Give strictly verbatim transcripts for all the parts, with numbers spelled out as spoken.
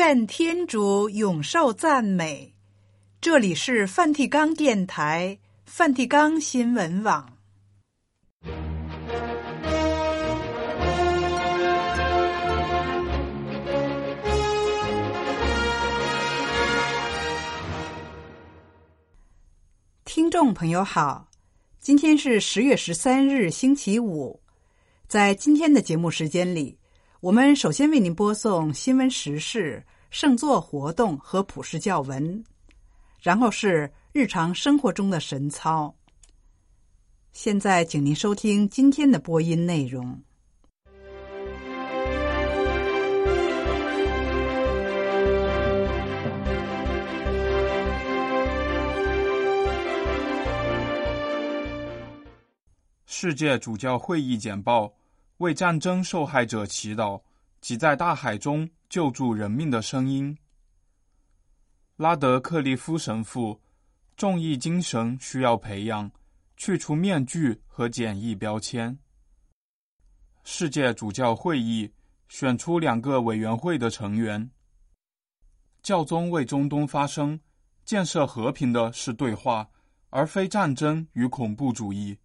愿天主永受赞美。这里是梵蒂冈电台、梵蒂冈新闻网。听众朋友好，今天是十月十三日星期五。在今天的节目时间里，我们首先为您播送新闻时事、圣座活动和普世教文，然后是日常生活中的神操。现在请您收听今天的播音内容。 世界主教会议简报：为战争受害者祈祷及在大海中救助人命的声音。拉德克利夫神父：众义精神需要培养，去除面具和简易标签。世界主教会议选出两个委员会的成员。教宗为中东发声：建设和平的是对话，而非战争与恐怖主义。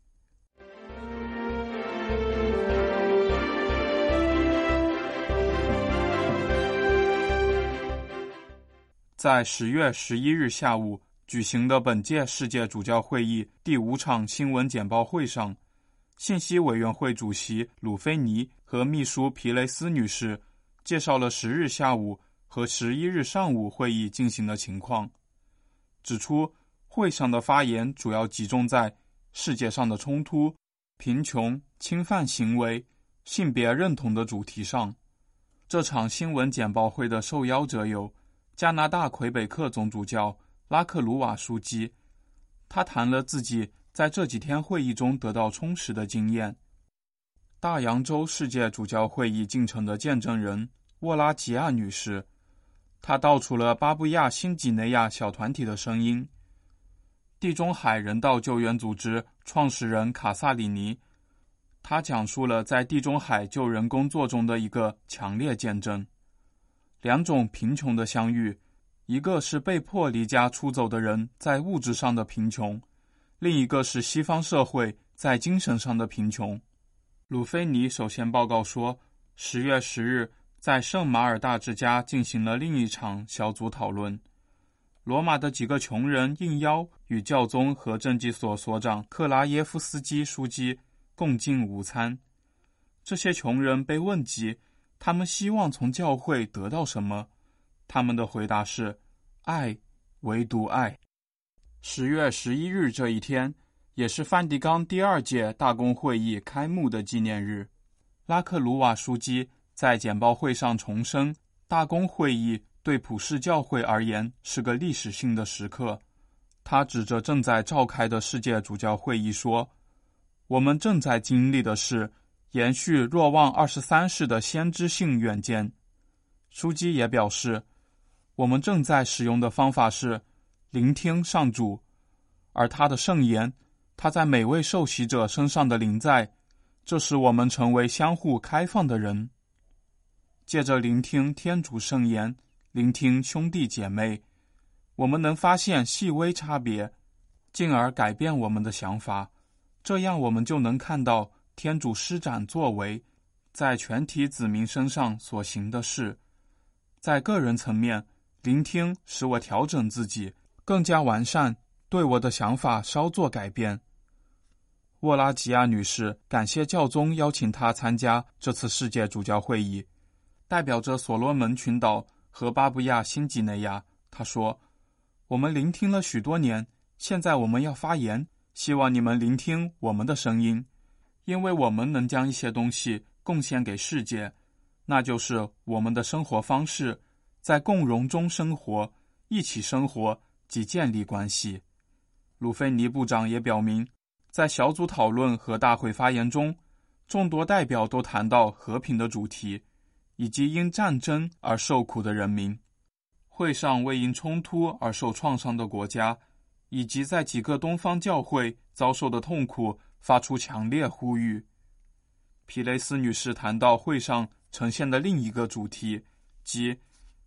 在十月十一日下午举行的本届世界主教会议第五场新闻简报会上，信息委员会主席鲁菲尼和秘书皮雷斯女士介绍了十日下午和十一日上午会议进行的情况，指出会上的发言主要集中在世界上的冲突、贫穷、侵犯行为、性别认同的主题上。这场新闻简报会的受邀者有加拿大魁北克总主教拉克鲁瓦枢机，他谈了自己在这几天会议中得到充实的经验。大洋洲世界主教会议进程的见证人沃拉吉亚女士，她道出了巴布亚新几内亚小团体的声音。地中海人道救援组织创始人卡萨里尼，他讲述了在地中海救人工作中的一个强烈见证。两种贫穷的相遇，一个是被迫离家出走的人在物质上的贫穷，另一个是西方社会在精神上的贫穷。鲁菲尼首先报告说，十月十日在圣马尔大之家进行了另一场小组讨论。罗马的几个穷人应邀与教宗和政绩所所长克拉耶夫斯基书记共进午餐。这些穷人被问及他们希望从教会得到什么，他们的回答是爱，唯独爱。十月十一日这一天也是梵蒂冈第二届大公会议开幕的纪念日。拉克鲁瓦枢机在简报会上重申，大公会议对普世教会而言是个历史性的时刻。他指着正在召开的世界主教会议说，我们正在经历的是延续若望二十三世的先知性远见。枢机也表示，我们正在使用的方法是聆听上主，而他的圣言，他在每位受洗者身上的临在，这使我们成为相互开放的人。借着聆听天主圣言，聆听兄弟姐妹，我们能发现细微差别，进而改变我们的想法，这样我们就能看到天主施展作为在全体子民身上所行的事。在个人层面，聆听使我调整自己，更加完善，对我的想法稍作改变。沃拉吉亚女士感谢教宗邀请她参加这次世界主教会议，代表着所罗门群岛和巴布亚新几内亚。她说，我们聆听了许多年，现在我们要发言，希望你们聆听我们的声音，因为我们能将一些东西贡献给世界，那就是我们的生活方式，在共荣中生活，一起生活及建立关系。鲁菲尼部长也表明，在小组讨论和大会发言中，众多代表都谈到和平的主题，以及因战争而受苦的人民。会上为因冲突而受创伤的国家，以及在几个东方教会遭受的痛苦发出强烈呼吁。皮雷斯女士谈到会上呈现的另一个主题，即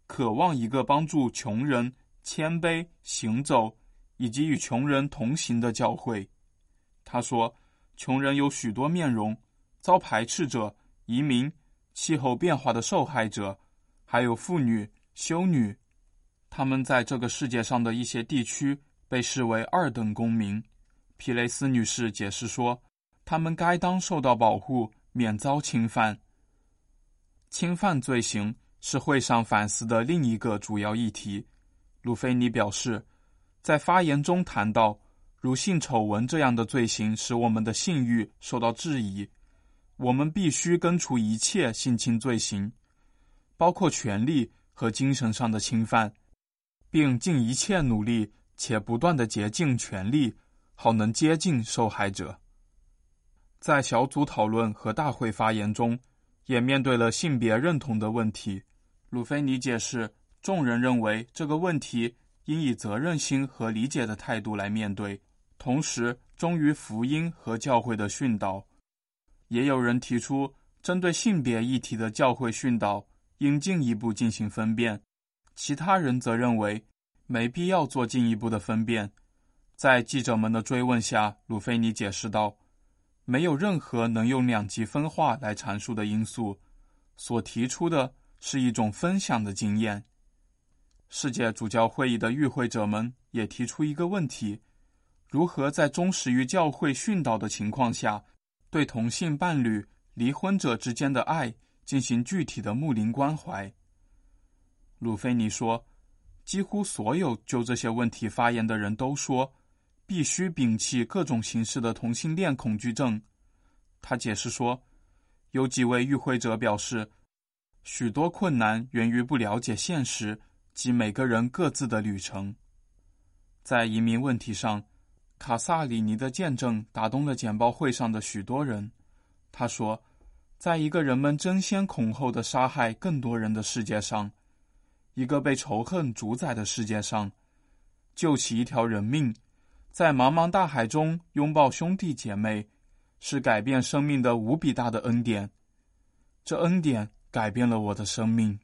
渴望一个帮助穷人谦卑行走以及与穷人同行的教会。他说，穷人有许多面容，遭排斥者、移民、气候变化的受害者，还有妇女、修女，他们在这个世界上的一些地区被视为二等公民。皮雷斯女士解释说，他们该当受到保护，免遭侵犯。侵犯罪行是会上反思的另一个主要议题。鲁菲尼表示，在发言中谈到，如性丑闻这样的罪行使我们的信誉受到质疑，我们必须根除一切性侵罪行，包括权利和精神上的侵犯，并尽一切努力且不断地竭尽全力，好能接近受害者。在小组讨论和大会发言中，也面对了性别认同的问题。鲁菲尼解释，众人认为这个问题应以责任心和理解的态度来面对，同时忠于福音和教会的训导。也有人提出，针对性别议题的教会训导应进一步进行分辨，其他人则认为没必要做进一步的分辨。在记者们的追问下，鲁菲尼解释道，没有任何能用两极分化来阐述的因素，所提出的是一种分享的经验。世界主教会议的与会者们也提出一个问题，如何在忠实于教会训导的情况下，对同性伴侣、离婚者之间的爱进行具体的牧灵关怀。鲁菲尼说，几乎所有就这些问题发言的人都说，必须摒弃各种形式的同性恋恐惧症。他解释说，有几位与会者表示，许多困难源于不了解现实及每个人各自的旅程。在移民问题上，卡萨里尼的见证打动了简报会上的许多人。他说，在一个人们争先恐后的杀害更多人的世界上，一个被仇恨主宰的世界上，救起一条人命，在茫茫大海中拥抱兄弟姐妹，是改变生命的无比大的恩典。这恩典改变了我的生命。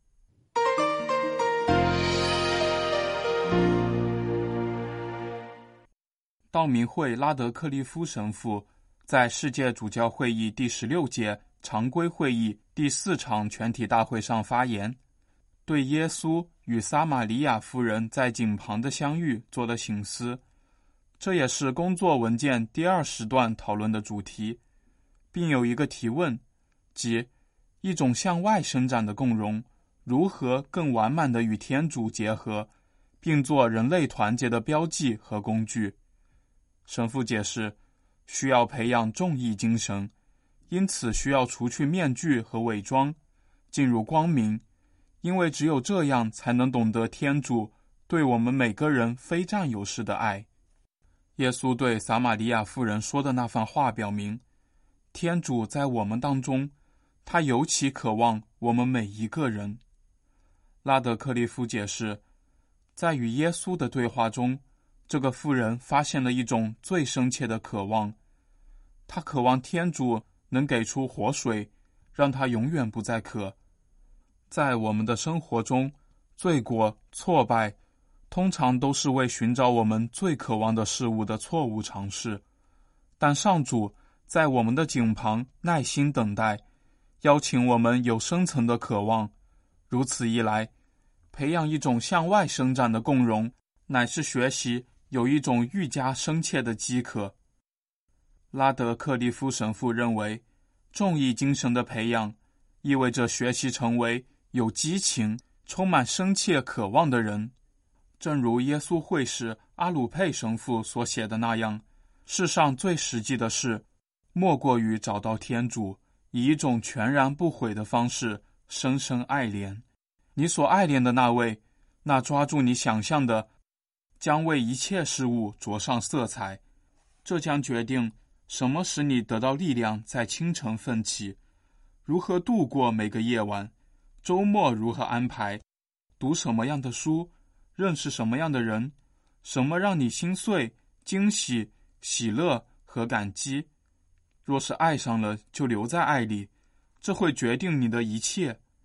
道明会拉德克利夫神父在世界主教会议第十六届常规会议第四场全体大会上发言，对耶稣与撒玛利亚妇人在井旁的相遇做了省思。这也是工作文件第二时段讨论的主题，并有一个提问，即一种向外伸展的共融如何更完满地与天主结合，并做人类团结的标记和工具。神父解释，需要培养众义精神，因此需要除去面具和伪装，进入光明，因为只有这样才能懂得天主对我们每个人非占有式的爱。耶稣对撒玛利亚妇人说的那番话表明，天主在我们当中，他尤其渴望我们每一个人。拉德克利夫解释，在与耶稣的对话中，这个妇人发现了一种最深切的渴望，她渴望天主能给出活水，让她永远不再渴。在我们的生活中，罪过、挫败通常都是为寻找我们最渴望的事物的错误尝试，但上主在我们的井旁耐心等待，邀请我们有深层的渴望。如此一来，培养一种向外伸展的共融，乃是学习有一种愈加深切的饥渴。拉德克利夫神父认为，众义精神的培养意味着学习成为有激情、充满深切渴望的人。正如耶稣会士阿鲁佩神父所写的那样，世上最实际的事，莫过于找到天主，以一种全然不悔的方式深深爱怜。你所爱怜的那位，那抓住你想象的，将为一切事物着上色彩。这将决定什么使你得到力量在清晨奋起，如何度过每个夜晚，周末如何安排，读什么样的书，认识什么样的人，什么让你心碎、惊喜、喜乐和感激。若是爱上了，就留在爱里，这会决定你的一切。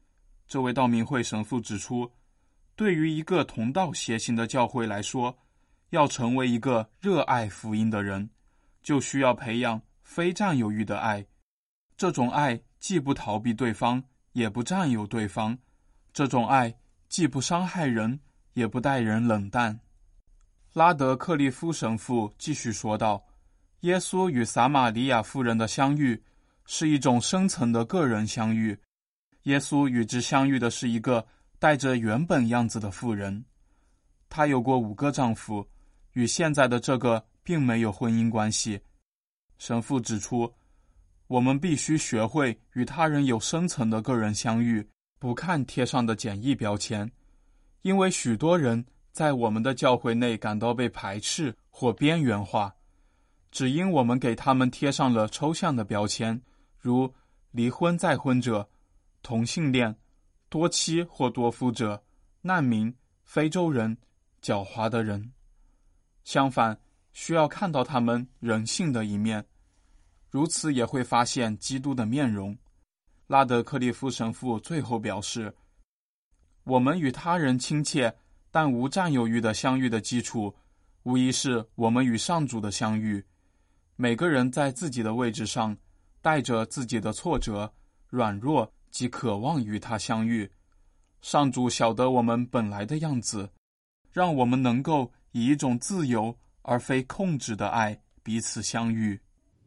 这位道明会神父指出，对于一个同道协行的教会来说，要成为一个热爱福音的人，就需要培养非占有欲的爱。这种爱既不逃避对方，也不占有对方。这种爱既不伤害人，也不待人冷淡。拉德克利夫神父继续说道，耶稣与撒玛利亚妇人的相遇是一种深层的个人相遇。耶稣与之相遇的是一个带着原本样子的妇人，她有过五个丈夫，与现在的这个并没有婚姻关系。神父指出，我们必须学会与他人有深层的个人相遇，不看贴上的简易标签，因为许多人在我们的教会内感到被排斥或边缘化，只因我们给他们贴上了抽象的标签，如离婚再婚者、同性恋、多妻或多夫者、难民、非洲人、狡猾的人。相反，需要看到他们人性的一面，如此也会发现基督的面容。拉德克利夫神父最后表示，我们与他人亲切但无占有欲的相遇的基础，无疑是我们与上主的相遇。每个人在自己的位置上，带着自己的挫折、软弱及渴望与他相遇。上主晓得我们本来的样子，让我们能够以一种自由而非控制的爱彼此相遇。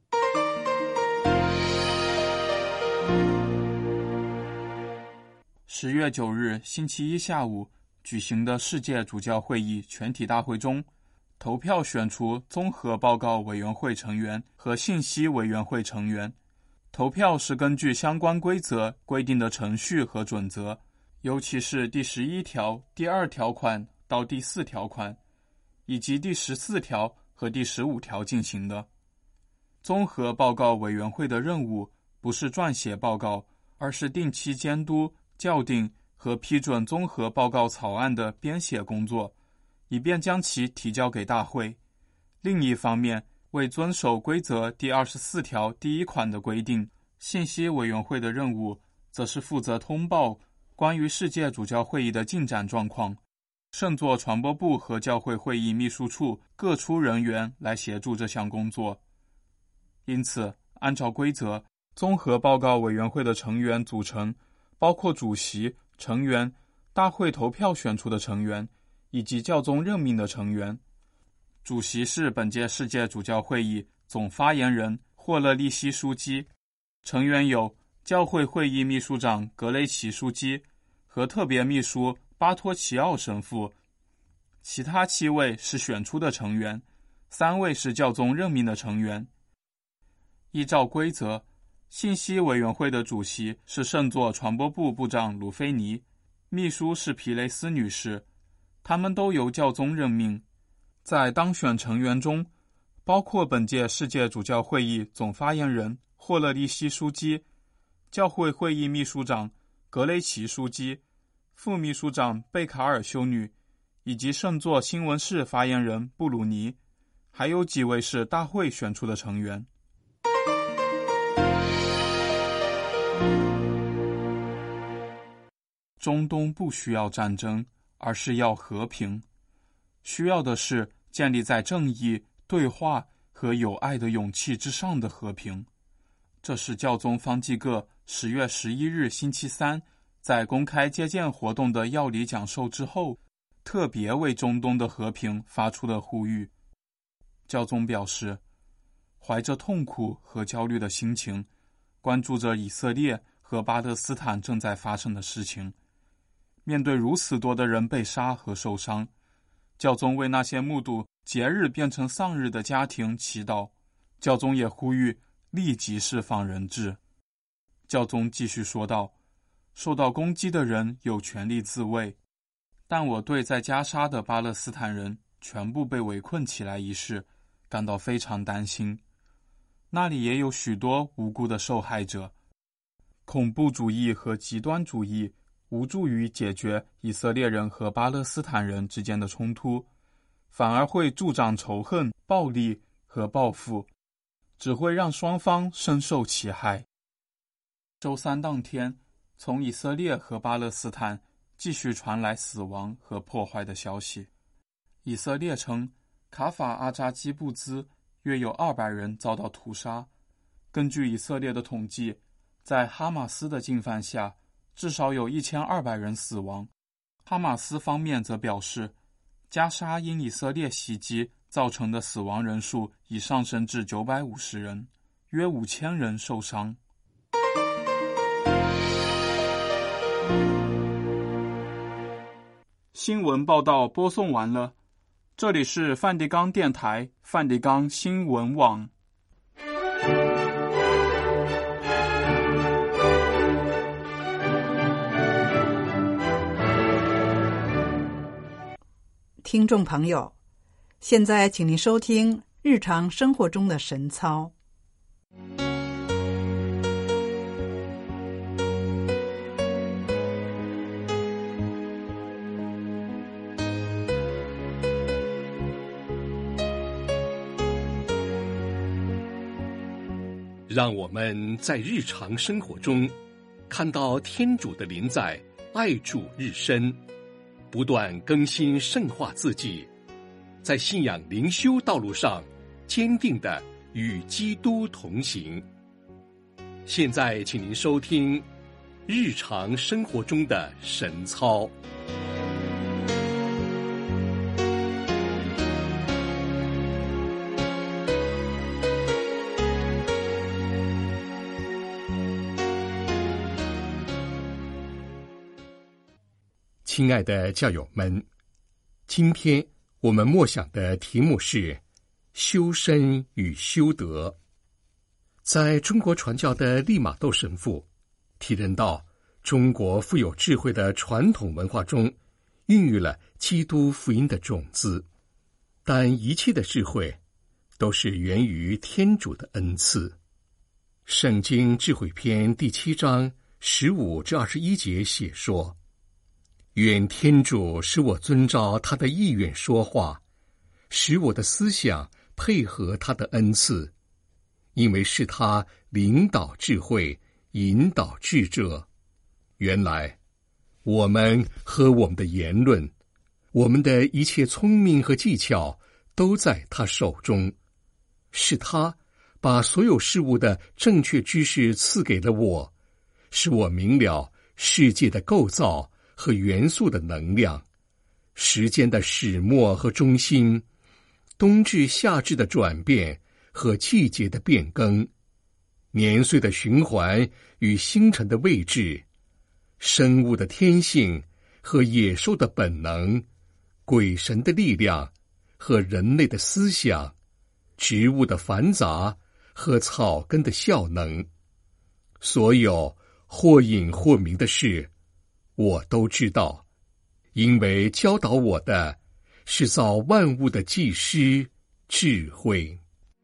十月九日星期一下午举行的世界主教会议全体大会中，投票选出综合报告委员会成员和信息委员会成员。投票是根据相关规则规定的程序和准则，尤其是第十一条第二条款到第四条款，以及第十四条和第十五条进行的。综合报告委员会的任务不是撰写报告，而是定期监督、校订和批准综合报告草案的编写工作，以便将其提交给大会。另一方面，为遵守规则第二十四条第一款的规定，信息委员会的任务则是负责通报关于世界主教会议的进展状况。圣座传播部和教会会议秘书处各出人员来协助这项工作。因此，按照规则，综合报告委员会的成员组成包括主席、成员、大会投票选出的成员以及教宗任命的成员。主席是本届世界主教会议总发言人霍勒利希枢机，成员有教会会议秘书长格雷奇枢机和特别秘书巴托齐奥神父。其他七位是选出的成员，三位是教宗任命的成员。依照规则，信息委员会的主席是圣座传播部部长鲁菲尼，秘书是皮雷斯女士，他们都由教宗任命。在当选成员中，包括本届世界主教会议总发言人霍勒利希枢机、教会会议秘书长格雷奇枢机、副秘书长贝卡尔修女，以及圣座新闻室发言人布鲁尼，还有几位是大会选出的成员。中东不需要战争，而是要和平。需要的是建立在正义、对话和友爱的勇气之上的和平。这是教宗方济各十月十一日星期三在公开接见活动的要理讲授之后，特别为中东的和平发出的呼吁。教宗表示，怀着痛苦和焦虑的心情，关注着以色列和巴勒斯坦正在发生的事情。面对如此多的人被杀和受伤，教宗为那些目睹节日变成丧日的家庭祈祷。教宗也呼吁立即释放人质。教宗继续说道，受到攻击的人有权利自卫，但我对在加沙的巴勒斯坦人全部被围困起来一事感到非常担心。那里也有许多无辜的受害者。恐怖主义和极端主义无助于解决以色列人和巴勒斯坦人之间的冲突，反而会助长仇恨、暴力和报复，只会让双方深受其害。周三当天， 从以色列和巴勒斯坦继续传来死亡和破坏的消息。以色列称，卡法阿扎基布兹约有二百人遭到屠杀。根据以色列的统计，在哈马斯的进犯下，至少有一千二百人死亡。哈马斯方面则表示，加沙因以色列袭击造成的死亡人数已上升至九百五十人，约五千人受伤。新闻报道播送完了，这里是梵蒂冈电台梵蒂冈新闻网。 听众朋友，现在请您收听日常生活中的神操。 让我们在日常生活中看到天主的临在，爱主日深，不断更新圣化自己，在信仰灵修道路上坚定地与基督同行。现在请您收听日常生活中的神操。亲爱的教友们，今天我们默想的题目是修身与修德。在中国传教的利玛窦神父体认到，中国富有智慧的传统文化中孕育了基督福音的种子，但一切的智慧都是源于天主的恩赐。圣经智慧篇第七章十五至二十一节写说，愿天主使我遵照他的意愿说话，使我的思想配合他的恩赐，因为是他领导智慧，引导智者。原来我们和我们的言论，我们的一切聪明和技巧都在他手中，是他把所有事物的正确知识赐给了我，使我明了世界的构造和元素的能量，时间的始末和中心，冬至夏至的转变和季节的变更，年岁的循环与星辰的位置，生物的天性和野兽的本能，鬼神的力量和人类的思想，植物的繁杂和草根的效能，所有或隐或明的事我都知道，因为教导我的是造万物的技师智慧。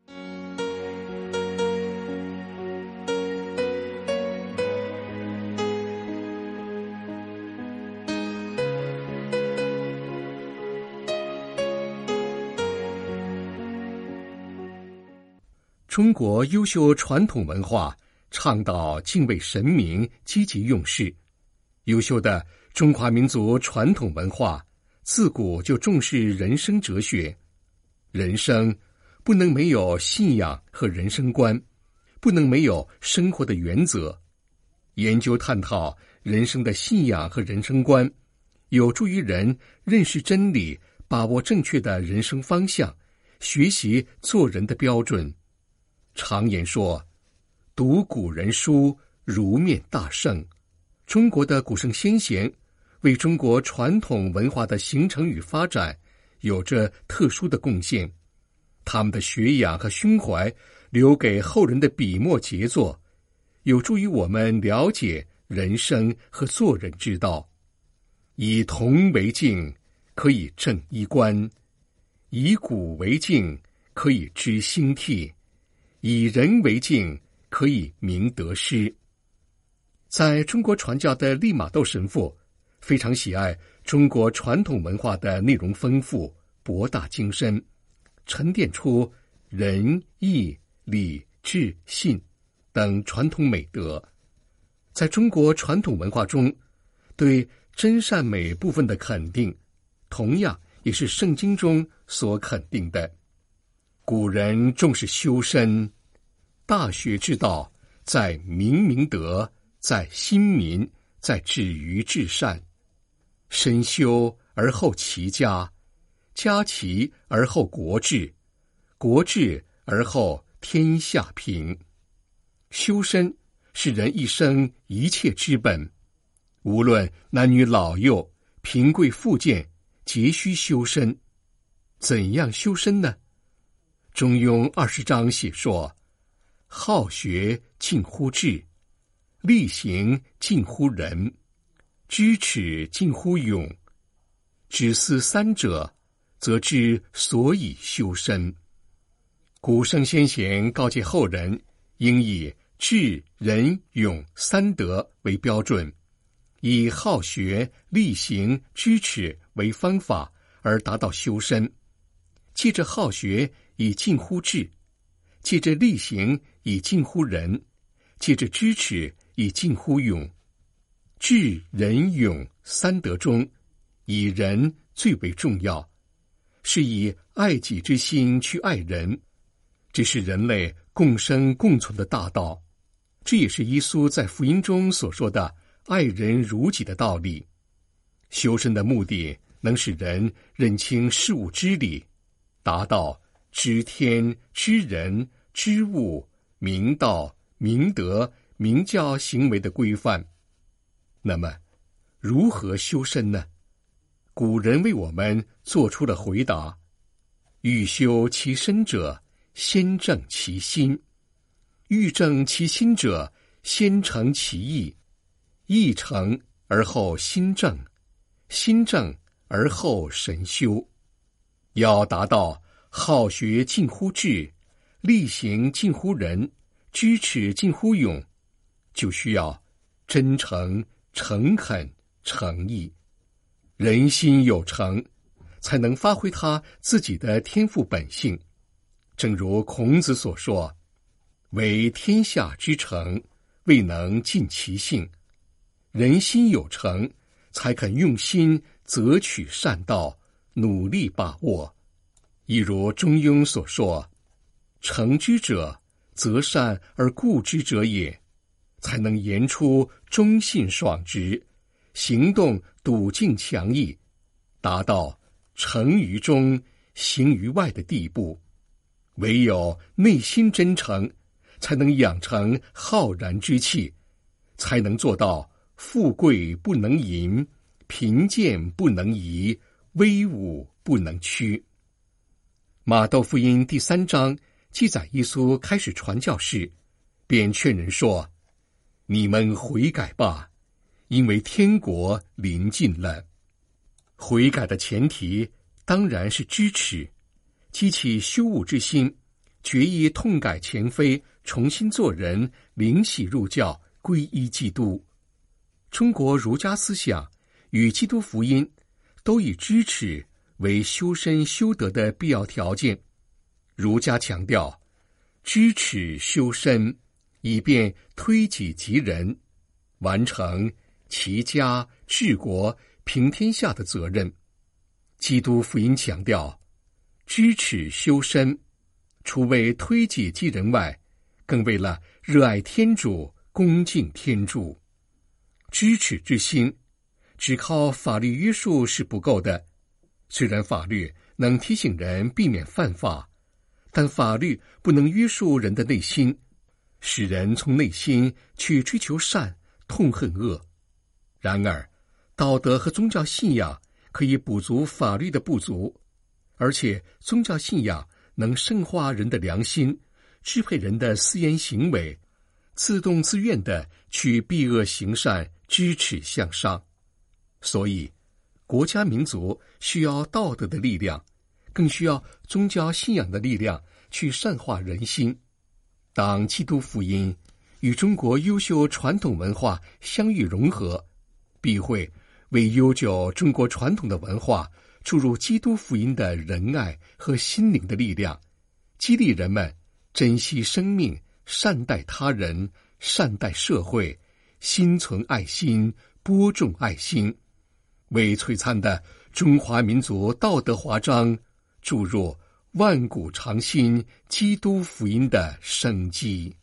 中国优秀传统文化倡导敬畏神明，积极用事。优秀的中华民族传统文化自古就重视人生哲学，人生不能没有信仰和人生观，不能没有生活的原则。研究探讨人生的信仰和人生观，有助于人认识真理，把握正确的人生方向，学习做人的标准。常言说，读古人书，如面大圣。中国的古圣先贤为中国传统文化的形成与发展有着特殊的贡献，他们的学养和胸怀留给后人的笔墨杰作，有助于我们了解人生和做人之道。以铜为镜，可以正衣冠；以古为镜，可以知兴替；以人为镜，可以明得失。在中国传教的利玛窦神父非常喜爱中国传统文化的内容丰富、博大精深，沉淀出仁义礼智信等传统美德。 在中国传统文化中，对真善美部分的肯定，同样也是圣经中所肯定的。古人重视修身，大学之道在明明德，在亲民，在止于至善。身修而后齐家，家齐而后国治，国治而后天下平。修身是人一生一切之本，无论男女老幼、贫贵富贱，皆须修身。怎样修身呢？中庸二十章写说：好学近乎智，力行近乎仁，知耻近乎勇。只思三者，则知所以修身。古圣先贤告诫后人，应以智、仁、勇三德为标准，以好学、力行、知耻为方法，而达到修身。借着好学以近乎智，借着力行以近乎仁，借着知耻以近乎勇。智、仁、勇三德中，以仁最为重要，是以爱己之心去爱人，这是人类共生共存的大道。这也是耶稣在福音中所说的爱人如己的道理。修身的目的能使人认清事物之理，达到知天、知人、知物、明道、明德、明教行为的规范。那么，如何修身呢？古人为我们做出了回答：欲修其身者，先正其心；欲正其心者，先诚其意。意诚而后心正，心正而后神修。要达到好学近乎智，力行近乎仁，知耻近乎勇，就需要真诚、诚恳、诚意。人心有诚，才能发挥他自己的天赋本性。正如孔子所说：为天下之诚，未能尽其性。人心有诚，才肯用心择取善道，努力把握。一如中庸所说：诚之者，择善而固之者也，才能言出忠信爽直，行动笃敬强毅，达到诚于中，行于外的地步。唯有内心真诚，才能养成浩然之气，才能做到富贵不能淫，贫贱不能移，威武不能屈。马窦福音第三章记载耶稣开始传教时，便劝人说：你们悔改吧，因为天国临近了。悔改的前提当然是知耻，激起羞恶之心，决意痛改前非，重新做人，灵洗入教，皈依基督。中国儒家思想与基督福音都以知耻为修身修德的必要条件。儒家强调知耻修身，以便推己及人，完成齐家、治国、平天下的责任。基督福音强调知耻修身，除为推己及人外，更为了热爱天主、恭敬天主。知耻之心，只靠法律约束是不够的。虽然法律能提醒人避免犯法，但法律不能约束人的内心，使人从内心去追求善，痛恨恶。然而，道德和宗教信仰可以补足法律的不足，而且宗教信仰能圣化人的良心，支配人的思言行为，自动自愿地去避恶行善，知耻向上。所以，国家民族需要道德的力量，更需要宗教信仰的力量去善化人心。当基督福音与中国优秀传统文化相遇融合，必会为悠久中国传统的文化注入基督福音的仁爱和心灵的力量，激励人们珍惜生命，善待他人，善待社会， 心存爱心，播种爱心，为璀璨的中华民族道德华章注入万古长新基督福音的生机。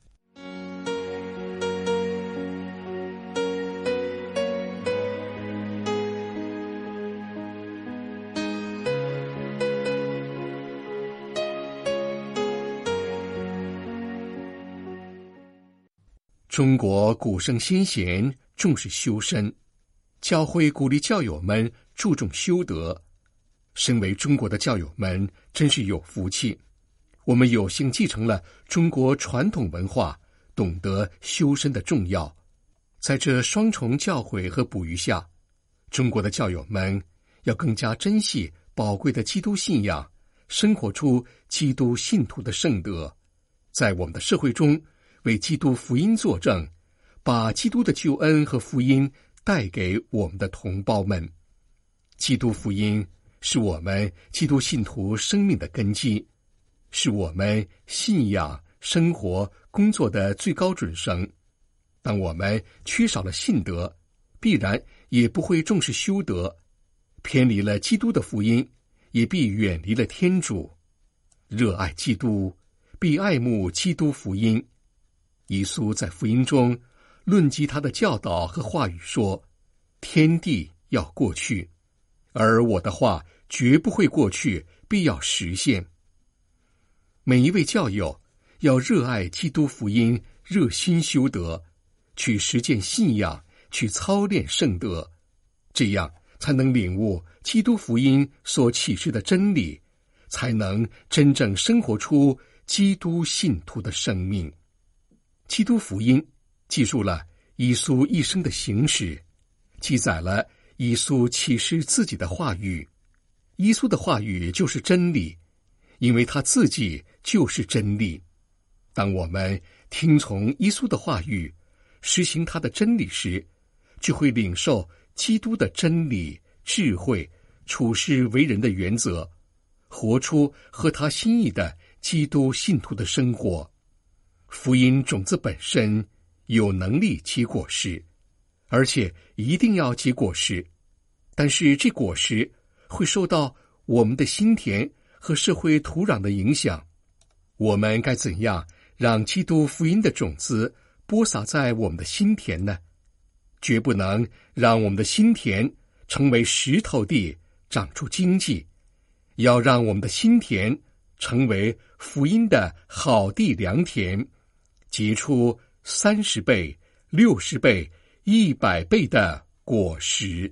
中国古圣先贤重视修身，教会鼓励教友们注重修德。身为中国的教友们真是有福气，我们有幸继承了中国传统文化，懂得修身的重要。在这双重教诲和哺育下，中国的教友们要更加珍惜宝贵的基督信仰，生活出基督信徒的圣德，在我们的社会中为基督福音作证，把基督的救恩和福音带给我们的同胞们。基督福音是我们基督信徒生命的根基，是我们信仰、生活、工作的最高准绳。当我们缺少了信德，必然也不会重视修德，偏离了基督的福音，也必远离了天主。热爱基督，必爱慕基督福音。耶稣在福音中论及他的教导和话语说，天地要过去，而我的话绝不会过去，必要实现。每一位教友要热爱基督福音，热心修德，去实践信仰，去操练圣德，这样才能领悟基督福音所启示的真理，才能真正生活出基督信徒的生命。基督福音记述了耶稣一生的行史，记载了耶稣启示自己的话语。耶稣的话语就是真理，因为他自己就是真理。当我们听从耶稣的话语，实行他的真理时，就会领受基督的真理、智慧、处事为人的原则，活出合他心意的基督信徒的生活。福音种子本身有能力结果实，而且一定要结果实，但是这果实会受到我们的心田和社会土壤的影响。我们该怎样让基督福音的种子播撒在我们的心田呢？绝不能让我们的心田成为石头地，长出荆棘，要让我们的心田成为福音的好地良田，结出三十倍、六十倍、一百倍的果实。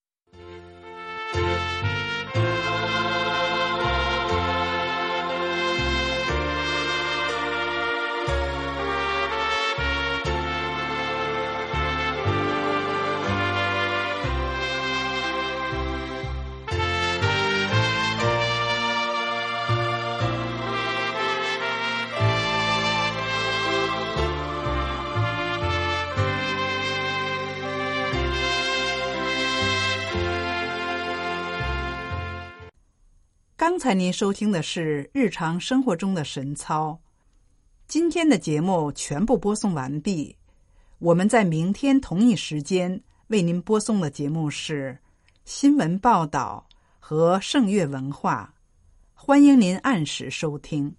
刚才您收听的是日常生活中的神操。今天的节目全部播送完毕，我们在明天同一时间为您播送的节目是新闻报道和圣乐文化，欢迎您按时收听。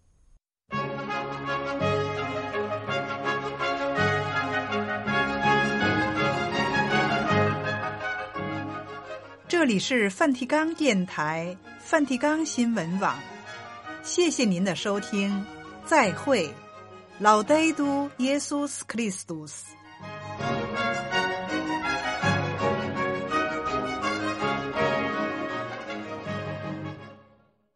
这里是梵蒂冈电台梵蒂冈新闻网，谢谢您的收听，再会。Laudetur Jesus Christus。